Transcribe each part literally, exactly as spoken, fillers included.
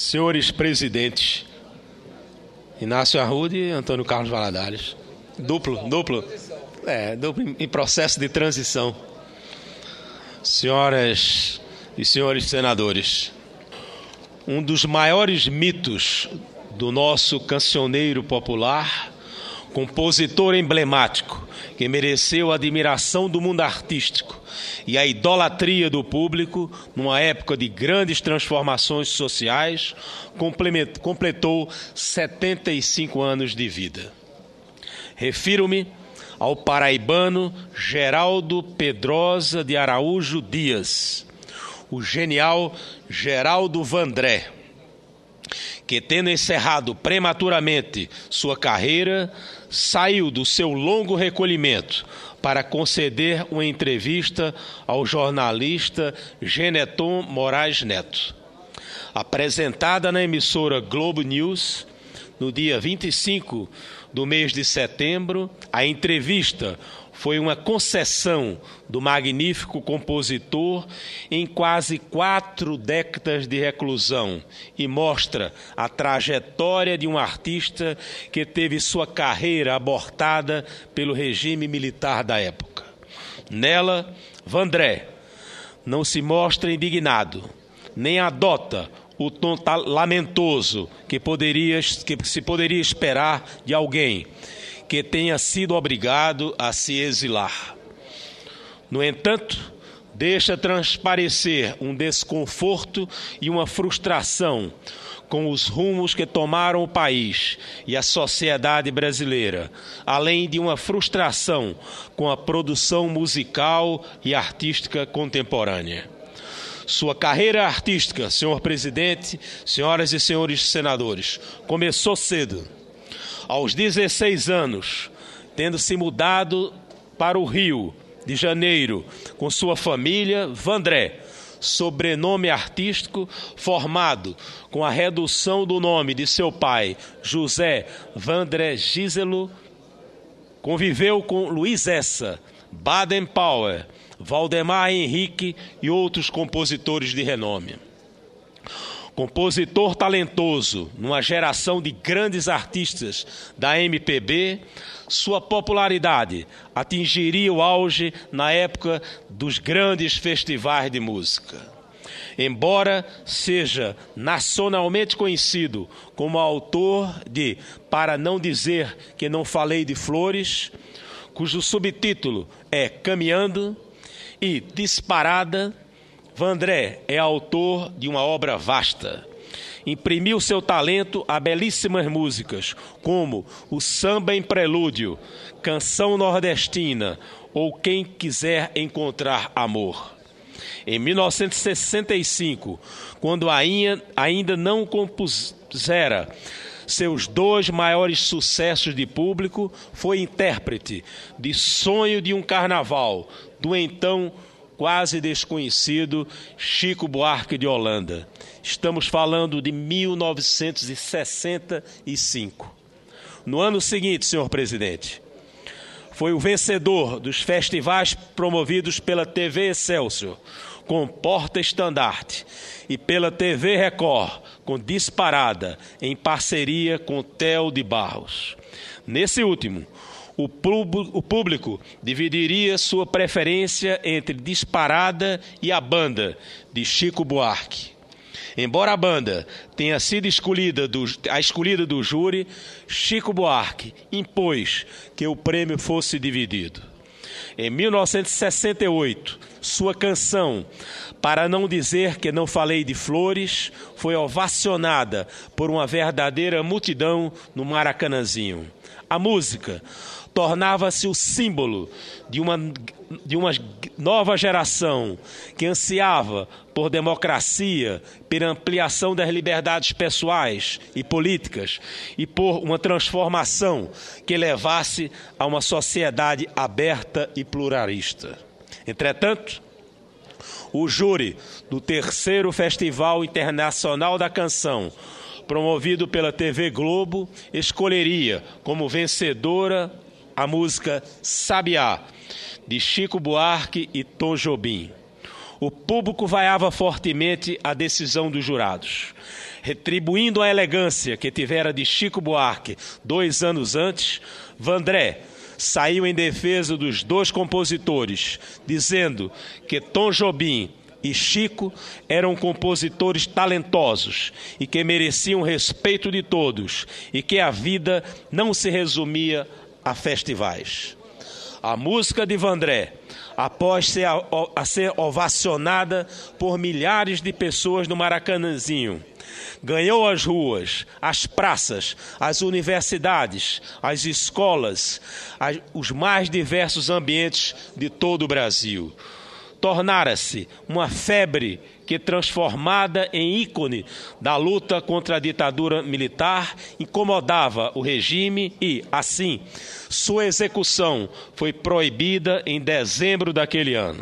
Senhores presidentes, Inácio Arruda e Antônio Carlos Valadares. Duplo, duplo. É, duplo em processo de transição. Senhoras e senhores senadores, um dos maiores mitos do nosso cancioneiro popular, compositor emblemático, que mereceu a admiração do mundo artístico e a idolatria do público numa época de grandes transformações sociais, completou setenta e cinco anos de vida. Refiro-me ao paraibano Geraldo Pedrosa de Araújo Dias, o genial Geraldo Vandré, que, tendo encerrado prematuramente sua carreira, saiu do seu longo recolhimento para conceder uma entrevista ao jornalista Geneton Moraes Neto. Apresentada na emissora Globo News, no dia vinte e cinco do mês de setembro, a entrevista foi uma concessão do magnífico compositor em quase quatro décadas de reclusão e mostra a trajetória de um artista que teve sua carreira abortada pelo regime militar da época. Nela, Vandré não se mostra indignado, nem adota o tom lamentoso que, poderia, que se poderia esperar de alguém que tenha sido obrigado a se exilar. No entanto, deixa transparecer um desconforto e uma frustração com os rumos que tomaram o país e a sociedade brasileira, além de uma frustração com a produção musical e artística contemporânea. Sua carreira artística, senhor presidente, senhoras e senhores senadores, começou cedo. Aos dezesseis anos, tendo se mudado para o Rio de Janeiro com sua família, Vandré, sobrenome artístico formado com a redução do nome de seu pai, José Vandré Giselo, conviveu com Luiz Essa, Baden Powell, Valdemar Henrique e outros compositores de renome. Compositor talentoso, numa geração de grandes artistas da M P B, sua popularidade atingiria o auge na época dos grandes festivais de música. Embora seja nacionalmente conhecido como autor de Para Não Dizer Que Não Falei de Flores, cujo subtítulo é Caminhando, e Disparada, Vandré é autor de uma obra vasta. Imprimiu seu talento a belíssimas músicas, como o Samba em Prelúdio, Canção Nordestina ou Quem Quiser Encontrar Amor. Em mil novecentos e sessenta e cinco, quando ainda não compusera seus dois maiores sucessos de público, foi intérprete de Sonho de um Carnaval, do então quase desconhecido Chico Buarque de Holanda. Estamos falando de mil novecentos e sessenta e cinco. No ano seguinte, senhor presidente, foi o vencedor dos festivais promovidos pela T V Excelsior, com Porta Estandarte, e pela T V Record, com Disparada, em parceria com Theo de Barros. Nesse último, o público dividiria sua preferência entre Disparada e a Banda, de Chico Buarque. Embora a banda tenha sido escolhida do, a escolhida do júri, Chico Buarque impôs que o prêmio fosse dividido. Em mil novecentos e sessenta e oito, sua canção Para Não Dizer Que Não Falei de Flores foi ovacionada por uma verdadeira multidão no Maracanãzinho. A música tornava-se o símbolo de uma, de uma nova geração que ansiava por democracia, pela ampliação das liberdades pessoais e políticas e por uma transformação que levasse a uma sociedade aberta e pluralista. Entretanto, o júri do terceiro Festival Internacional da Canção, promovido pela T V Globo, escolheria como vencedora a música Sabiá, de Chico Buarque e Tom Jobim. O público vaiava fortemente a decisão dos jurados. Retribuindo a elegância que tivera de Chico Buarque dois anos antes, Vandré saiu em defesa dos dois compositores, dizendo que Tom Jobim e Chico eram compositores talentosos e que mereciam respeito de todos e que a vida não se resumia a festivais. A música de Vandré, após ser, a, a ser ovacionada por milhares de pessoas no Maracanãzinho, ganhou as ruas, as praças, as universidades, as escolas, as, os mais diversos ambientes de todo o Brasil. Tornara-se uma febre que, transformada em ícone da luta contra a ditadura militar, incomodava o regime e, assim, sua execução foi proibida em dezembro daquele ano.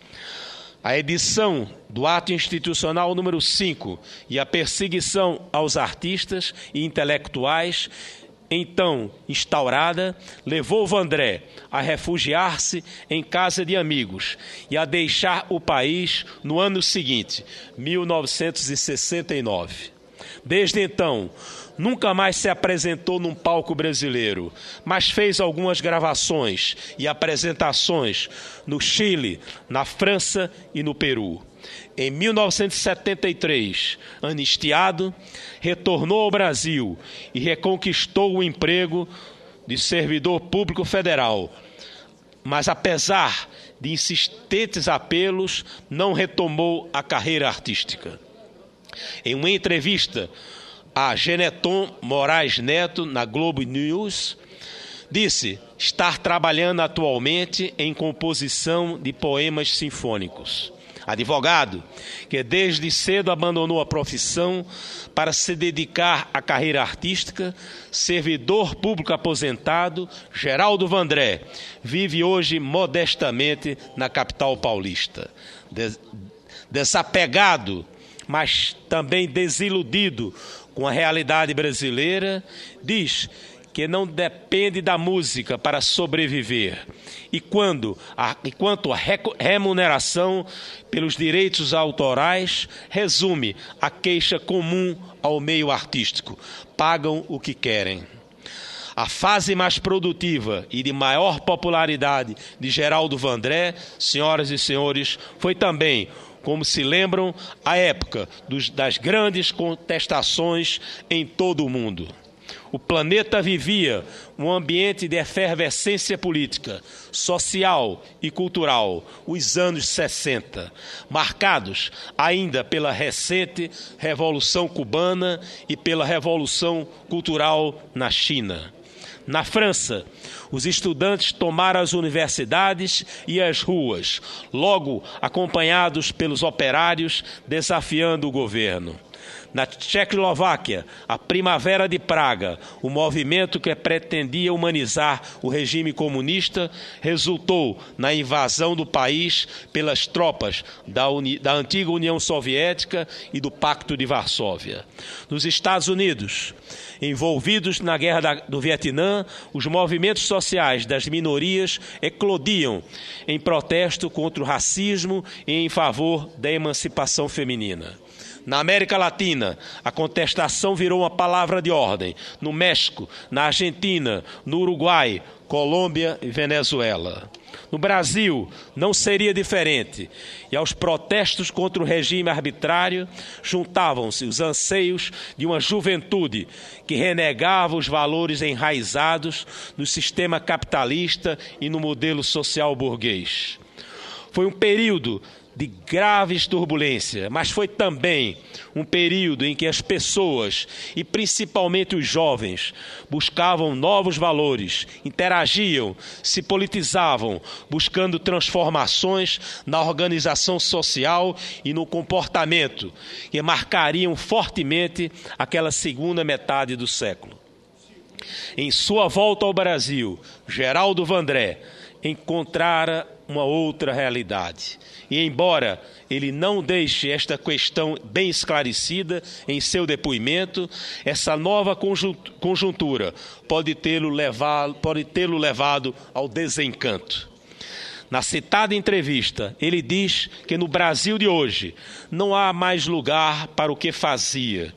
A edição do Ato Institucional número cinco e a perseguição aos artistas e intelectuais então instaurada, levou Vandré a refugiar-se em casa de amigos e a deixar o país no ano seguinte, mil novecentos e sessenta e nove. Desde então, nunca mais se apresentou num palco brasileiro, mas fez algumas gravações e apresentações no Chile, na França e no Peru. Em mil novecentos e setenta e três, anistiado, retornou ao Brasil e reconquistou o emprego de servidor público federal. Mas, apesar de insistentes apelos, não retomou a carreira artística. Em uma entrevista a Geneton Moraes Neto, na Globo News, disse estar trabalhando atualmente em composição de poemas sinfônicos. Advogado, que desde cedo abandonou a profissão para se dedicar à carreira artística, servidor público aposentado, Geraldo Vandré vive hoje modestamente na capital paulista. Des- desapegado, mas também desiludido com a realidade brasileira, diz que não depende da música para sobreviver. E quando a, e quanto à remuneração pelos direitos autorais, resume a queixa comum ao meio artístico: pagam o que querem. A fase mais produtiva e de maior popularidade de Geraldo Vandré, senhoras e senhores, foi também, como se lembram, a época dos, das grandes contestações em todo o mundo. O planeta vivia um ambiente de efervescência política, social e cultural, os anos sessenta, marcados ainda pela recente Revolução Cubana e pela Revolução Cultural na China. Na França, os estudantes tomaram as universidades e as ruas, logo acompanhados pelos operários, desafiando o governo. Na Tchecoslováquia, a Primavera de Praga, o movimento que pretendia humanizar o regime comunista, resultou na invasão do país pelas tropas da, Uni- da antiga União Soviética e do Pacto de Varsóvia. Nos Estados Unidos, envolvidos na Guerra da, do Vietnã, os movimentos sociais das minorias eclodiam em protesto contra o racismo e em favor da emancipação feminina. Na América Latina, a contestação virou uma palavra de ordem. No México, na Argentina, no Uruguai, Colômbia e Venezuela. No Brasil, não seria diferente. E aos protestos contra o regime arbitrário, juntavam-se os anseios de uma juventude que renegava os valores enraizados no sistema capitalista e no modelo social burguês. Foi um período de graves turbulências, mas foi também um período em que as pessoas, e principalmente os jovens, buscavam novos valores, interagiam, se politizavam, buscando transformações na organização social e no comportamento, que marcariam fortemente aquela segunda metade do século. Em sua volta ao Brasil, Geraldo Vandré encontrara uma outra realidade. E embora ele não deixe esta questão bem esclarecida em seu depoimento, essa nova conjuntura pode tê-lo levado, pode tê-lo levado ao desencanto. Na citada entrevista, ele diz que no Brasil de hoje não há mais lugar para o que fazia.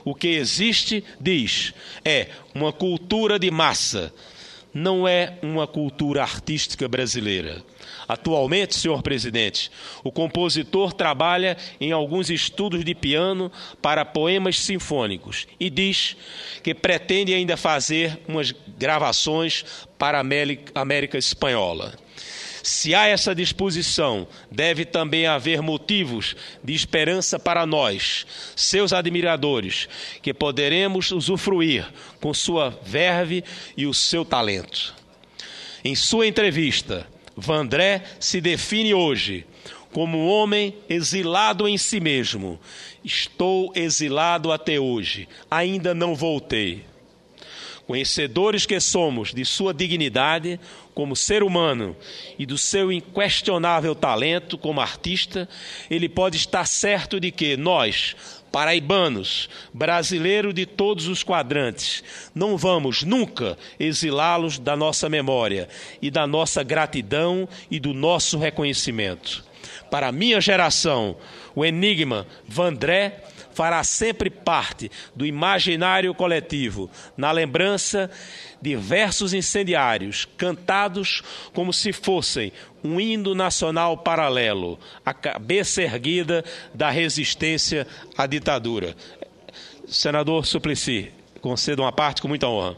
O que existe, diz, é uma cultura de massa. Não é uma cultura artística brasileira. Atualmente, senhor presidente, o compositor trabalha em alguns estudos de piano para poemas sinfônicos e diz que pretende ainda fazer umas gravações para a América Espanhola. Se há essa disposição, deve também haver motivos de esperança para nós, seus admiradores, que poderemos usufruir com sua verve e o seu talento. Em sua entrevista, Vandré se define hoje como um homem exilado em si mesmo. Estou exilado até hoje, ainda não voltei. Conhecedores que somos de sua dignidade como ser humano e do seu inquestionável talento como artista, ele pode estar certo de que nós, paraibanos, brasileiros de todos os quadrantes, não vamos nunca exilá-los da nossa memória e da nossa gratidão e do nosso reconhecimento. Para a minha geração, o enigma Vandré fará sempre parte do imaginário coletivo, na lembrança de versos incendiários, cantados como se fossem um hino nacional paralelo, a cabeça erguida da resistência à ditadura. Senador Suplicy, concedo uma parte com muita honra.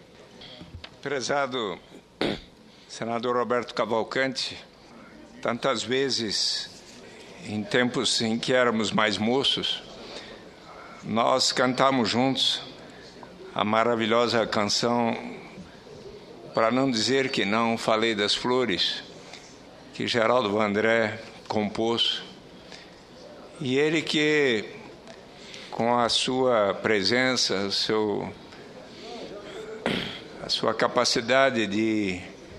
Prezado senador Roberto Cavalcante, tantas vezes, em tempos em que éramos mais moços, nós cantamos juntos a maravilhosa canção Para Não Dizer Que Não, Falei das Flores, que Geraldo Vandré compôs. E ele que, com a sua presença, o seu, a sua capacidade de,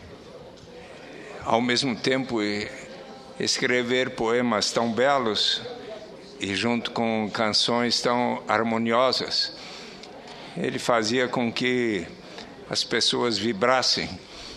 ao mesmo tempo, escrever poemas tão belos e junto com canções tão harmoniosas, ele fazia com que as pessoas vibrassem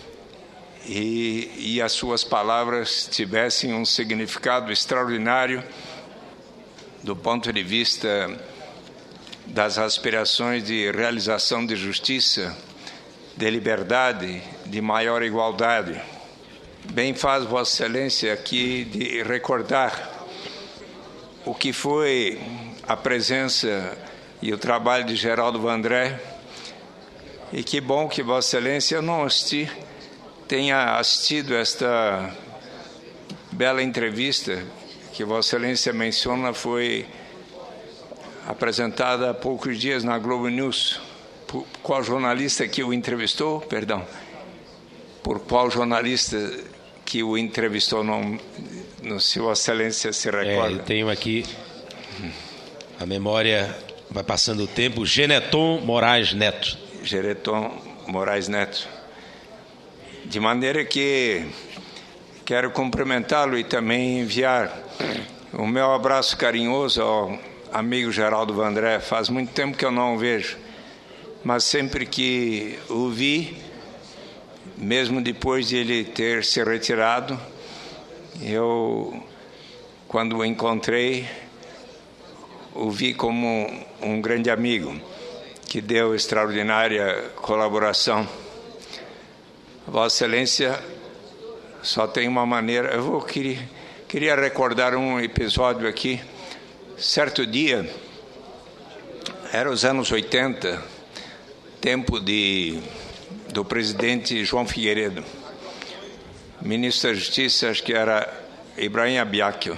e, e as suas palavras tivessem um significado extraordinário do ponto de vista das aspirações de realização de justiça, de liberdade, de maior igualdade. Bem faz Vossa Excelência aqui de recordar o que foi a presença e o trabalho de Geraldo Vandré, e que bom que Vossa Excelência eu não assisti, tenha assistido esta bela entrevista que Vossa Excelência menciona, foi apresentada há poucos dias na Globo News. Por qual jornalista que o entrevistou? Perdão. Por qual jornalista que o entrevistou? Não, não, se Vossa Excelência se recorda. É, eu tenho aqui, a memória vai passando o tempo, Geneton Moraes Neto. Geneton Moraes Neto. De maneira que quero cumprimentá-lo e também enviar o meu abraço carinhoso ao amigo Geraldo Vandré. Faz muito tempo que eu não o vejo, mas sempre que o vi, mesmo depois de ele ter se retirado, eu, quando o encontrei, o vi como um grande amigo que deu extraordinária colaboração. Vossa Excelência só tem uma maneira. Eu vou, queria, queria recordar um episódio aqui. Certo dia, era os anos oitenta, tempo de, do presidente João Figueiredo. Ministro da Justiça, acho que era Ibrahim Abiaquio.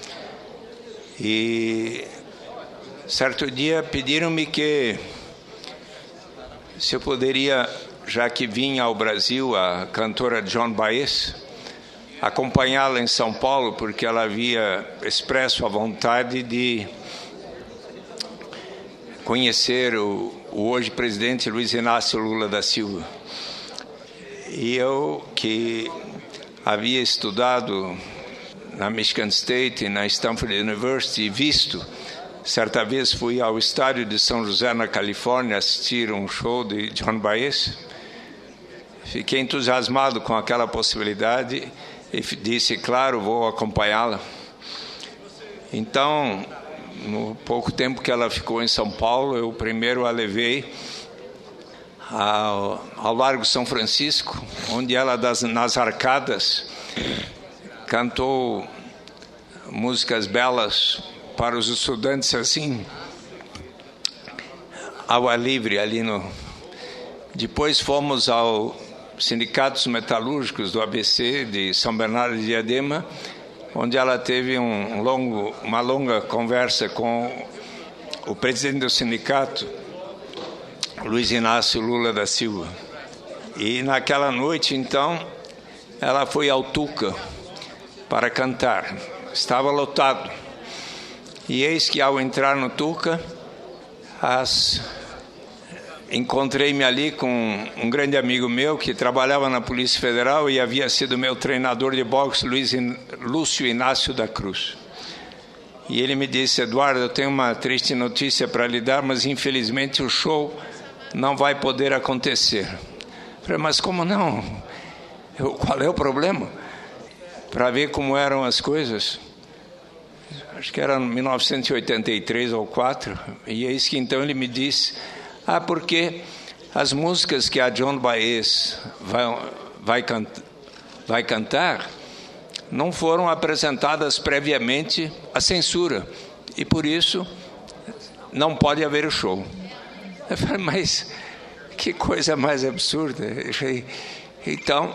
E certo dia pediram-me que se eu poderia, já que vinha ao Brasil a cantora Joan Baez, acompanhá-la em São Paulo, porque ela havia expresso a vontade de conhecer o, o hoje presidente Luiz Inácio Lula da Silva. E eu, que havia estudado na Michigan State e na Stanford University, visto, certa vez fui ao estádio de São José, na Califórnia, assistir um show de Joan Baez. Fiquei entusiasmado com aquela possibilidade e disse, claro, vou acompanhá-la. Então, no pouco tempo que ela ficou em São Paulo, eu primeiro a levei ao, ao Largo São Francisco, onde ela, das, nas arcadas, cantou músicas belas para os estudantes, assim, ao ar livre, ali no... Depois fomos ao Sindicatos Metalúrgicos do A B C, de São Bernardo de Diadema, onde ela teve um longo, uma longa conversa com o presidente do sindicato, Luiz Inácio Lula da Silva. E naquela noite, então, ela foi ao Tuca para cantar. Estava lotado. E eis que, ao entrar no Tuca, as... encontrei-me ali com um grande amigo meu que trabalhava na Polícia Federal e havia sido meu treinador de boxe, Luiz In... Lúcio Inácio da Cruz. E ele me disse: Eduardo, eu tenho uma triste notícia para lhe dar, mas infelizmente o show não vai poder acontecer. Eu falei: mas como não? Eu, qual é o problema? Para ver como eram as coisas. Acho que era em mil novecentos e oitenta e três ou quatro. E é isso que então ele me disse: ah, porque as músicas que a Joan Baez vai, vai, cant, vai cantar não foram apresentadas previamente à censura. E por isso não pode haver o show. Eu falei: mas que coisa mais absurda. Então,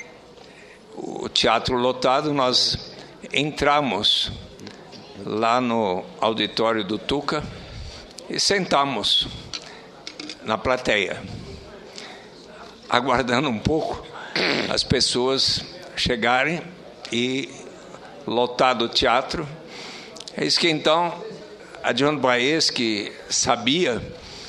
o teatro lotado, nós entramos lá no auditório do Tuca e sentamos na plateia, aguardando um pouco as pessoas chegarem e lotar o teatro. É isso que então a Joan Baez, que sabia,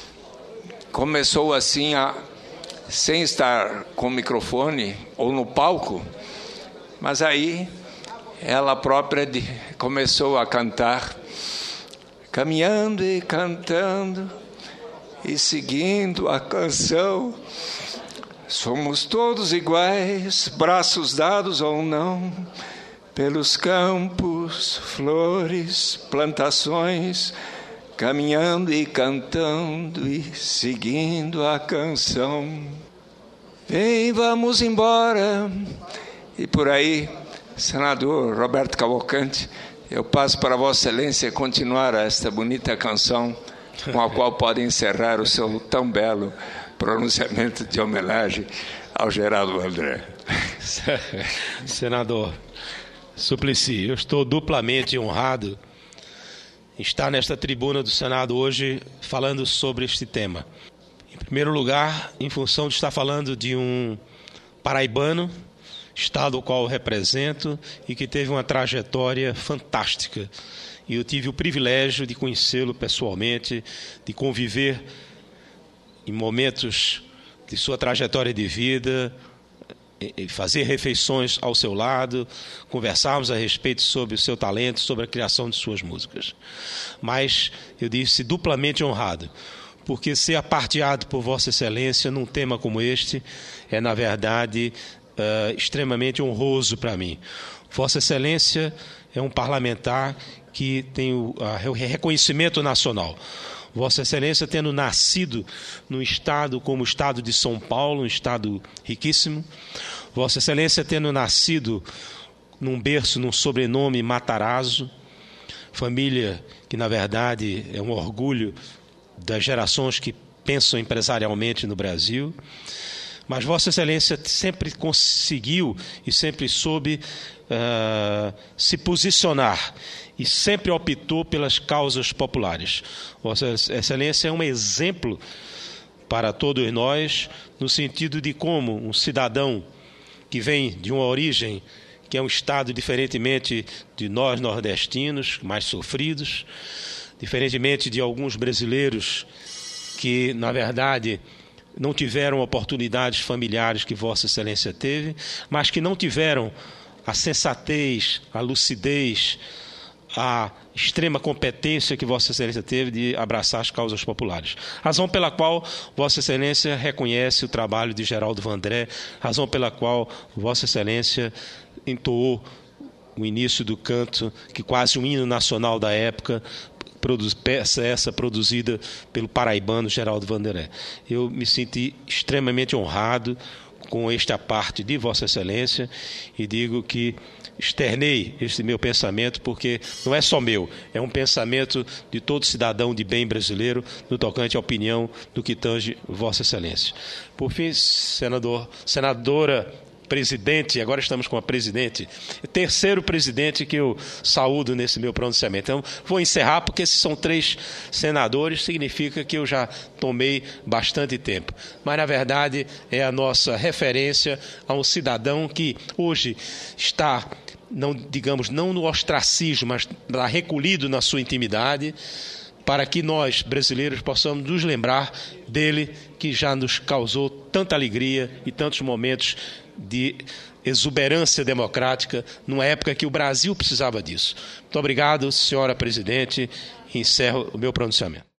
começou assim a, sem estar com o microfone ou no palco, mas aí ela própria de, começou a cantar, caminhando e cantando e seguindo a canção. Somos todos iguais, braços dados ou não, pelos campos, flores, plantações, caminhando e cantando e seguindo a canção. Vem, vamos embora. E por aí, senador Roberto Cavalcante, eu passo para Vossa Excelência continuar esta bonita canção, com a qual pode encerrar o seu tão belo pronunciamento de homenagem ao Geraldo Vandré. Senador Suplicy, eu estou duplamente honrado em estar nesta tribuna do Senado hoje falando sobre este tema. Em primeiro lugar, em função de estar falando de um paraibano, estado ao qual eu represento e que teve uma trajetória fantástica. E eu tive o privilégio de conhecê-lo pessoalmente, de conviver em momentos de sua trajetória de vida, fazer refeições ao seu lado, conversarmos a respeito sobre o seu talento, sobre a criação de suas músicas. Mas eu disse duplamente honrado, porque ser aparteado por Vossa Excelência num tema como este é, na verdade, uh, extremamente honroso para mim. Vossa Excelência é um parlamentar que tem o uh, reconhecimento nacional. Vossa Excelência, tendo nascido num estado como o estado de São Paulo, um estado riquíssimo, Vossa Excelência, tendo nascido num berço, num sobrenome Matarazzo, família que, na verdade, é um orgulho das gerações que pensam empresarialmente no Brasil, mas Vossa Excelência sempre conseguiu e sempre soube uh, se posicionar e sempre optou pelas causas populares. Vossa Excelência é um exemplo para todos nós, no sentido de como um cidadão que vem de uma origem que é um estado diferentemente de nós nordestinos, mais sofridos, diferentemente de alguns brasileiros que, na verdade, não tiveram oportunidades familiares que Vossa Excelência teve, mas que não tiveram a sensatez, a lucidez, a extrema competência que Vossa Excelência teve de abraçar as causas populares. Razão pela qual Vossa Excelência reconhece o trabalho de Geraldo Vandré, razão pela qual Vossa Excelência entoou o início do canto, que quase um hino nacional da época, peça essa produzida pelo paraibano Geraldo Vanderlei. Eu me senti extremamente honrado com esta parte de Vossa Excelência e digo que externei este meu pensamento porque não é só meu, é um pensamento de todo cidadão de bem brasileiro no tocante à opinião do que tange Vossa Excelência. Por fim, senador, senadora presidente, agora estamos com a presidente, terceiro presidente que eu saúdo nesse meu pronunciamento. Então, vou encerrar porque esses são três senadores, significa que eu já tomei bastante tempo. Mas, na verdade, é a nossa referência a um cidadão que hoje está, não, digamos, não no ostracismo, mas está recolhido na sua intimidade, para que nós, brasileiros, possamos nos lembrar dele, que já nos causou tanta alegria e tantos momentos de exuberância democrática, numa época que o Brasil precisava disso. Muito obrigado, senhora presidente. Encerro o meu pronunciamento.